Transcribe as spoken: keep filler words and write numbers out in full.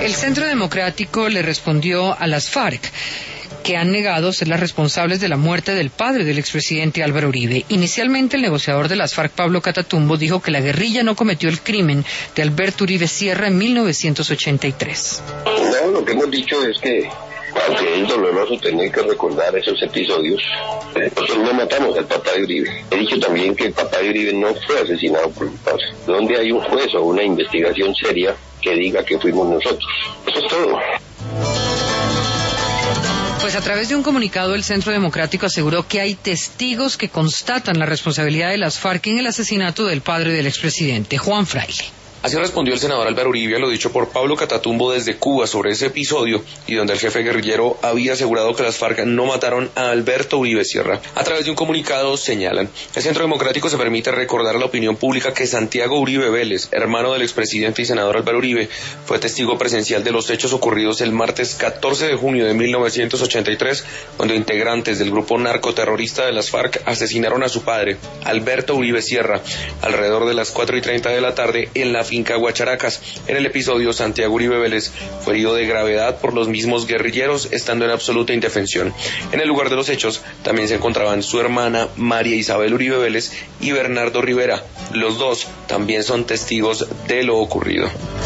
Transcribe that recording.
El Centro Democrático le respondió a las FARC, que han negado ser las responsables de la muerte del padre del expresidente Álvaro Uribe. Inicialmente, el negociador de las FARC, Pablo Catatumbo, dijo que la guerrilla no cometió el crimen de Alberto Uribe Sierra en mil novecientos ochenta y tres. No, lo que hemos dicho es que, aunque es doloroso tener que recordar esos episodios, nosotros no matamos al papá de Uribe. He dicho también que el papá de Uribe no fue asesinado por un padre. Donde hay un juez o una investigación seria que diga que fuimos nosotros. Eso es todo. Pues a través de un comunicado, el Centro Democrático aseguró que hay testigos que constatan la responsabilidad de las FARC en el asesinato del padre del expresidente, Juan Fraile. Así respondió el senador Álvaro Uribe a lo dicho por Pablo Catatumbo desde Cuba sobre ese episodio y donde el jefe guerrillero había asegurado que las FARC no mataron a Alberto Uribe Sierra. A través de un comunicado señalan, el Centro Democrático se permite recordar a la opinión pública que Santiago Uribe Vélez, hermano del expresidente y senador Álvaro Uribe, fue testigo presencial de los hechos ocurridos el martes catorce de junio de mil novecientos ochenta y tres, cuando integrantes del grupo narcoterrorista de las FARC asesinaron a su padre, Alberto Uribe Sierra, alrededor de las cuatro y treinta de la tarde en la finca Guacharacas. En el episodio, Santiago Uribe Vélez fue herido de gravedad por los mismos guerrilleros, estando en absoluta indefensión. En el lugar de los hechos también se encontraban su hermana María Isabel Uribe Vélez y Bernardo Rivera. Los dos también son testigos de lo ocurrido.